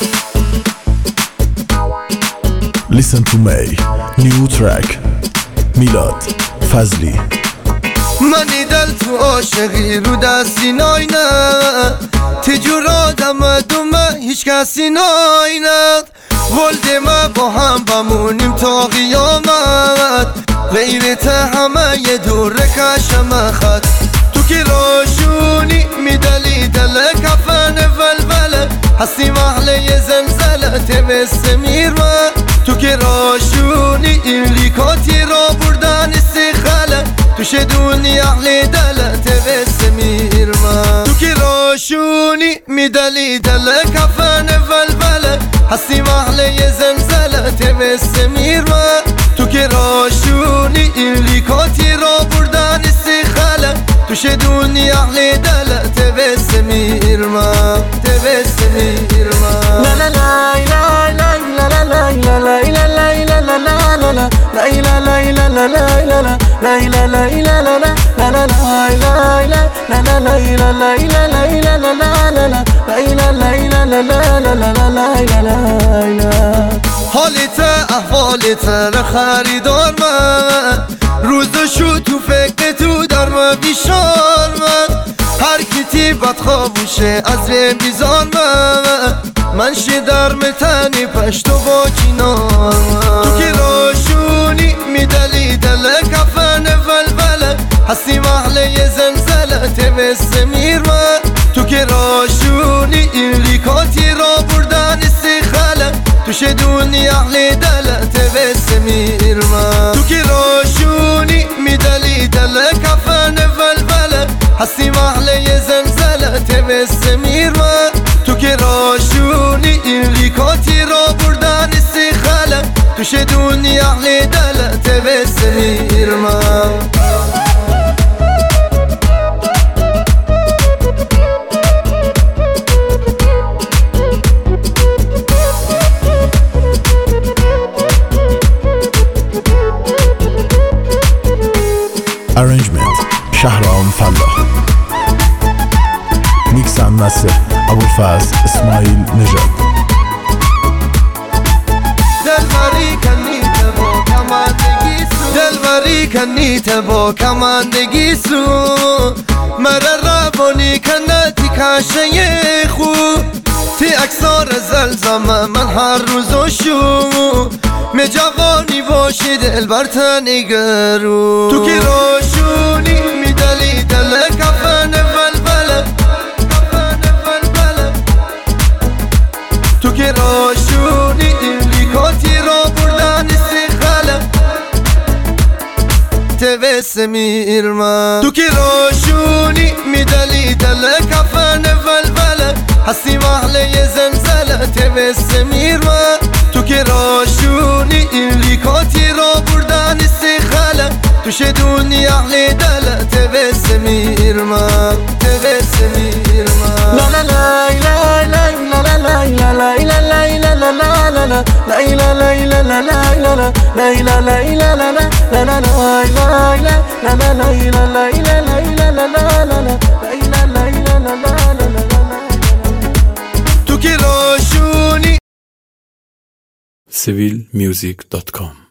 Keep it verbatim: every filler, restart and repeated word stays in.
Listen to me, new track میلاد فضلی. منی دل تو عاشقی رو دستی ناینه تجور آدم دومه هیچ کسی ناینه ولده ما با هم بمونیم تا قیامت غیرت همه یه دور کشم خط تو که راشونی میدلی دل کفن ولوله هستی محله زلزله تبست میرمه تو که راشونی این لیکاتی را بردن استخاله توش دنیا اهل دل تبست میرمه تو که راشونی میدلی دل کفن ولوله هستی محله زلزله تبست میرمه تو که راشونی این لیکاتی را بردن استخاله توش دنیا اهل دل تبست میرمه تبست میرمه لا لا لا لا لا لا لا لا لا لا لا لا لا حالت احوالت را خریدار من روزشو تو فکر تو در من بیشار من هر کتی بدخوابوشه از بین بیزار من من شدر متنی پشتو با کنار من تو که راشونی میدلی دل کفن ولوله هستی محله زلزله تبست میرمه تو که راشونی این لیکاتی را بردن استخاله توش دنیا اهل دل تبست میرمه تو که راشونی میدلی دل کفن ولوله هستی محله زلزله تبست میرمه تو که راشونی این لیکاتی را بردن استخاله توش دنیا اهل دل تبست میرمه Arrangement شهرام فلاح. میکس اند مستر ابوالفضل اسماعیل نژاد. دلبری کنیت با کماندگی سو دلبری کنیت با کماندگی سو مرا روانی کنتی کاشه خوب تی اکثار زلزمه من هر روزو شو می جوانی باشی دلبر تنگرو تو که راشونی میدلی دل کفن ولوله تو که راشونی این لیکاتی را بردن استخاله تبست میرمه تو که راشونی میدلی دل کفن ولوله هستی محله زلزله تبست میرمه تو که راشونی این لیکاتی را بردن استخاله توش دنیا اهل دل تبست میرمه تبست میرمه لا لا لا لا لا لا لا لا تو که راشونی سیویل میوزیک دات کام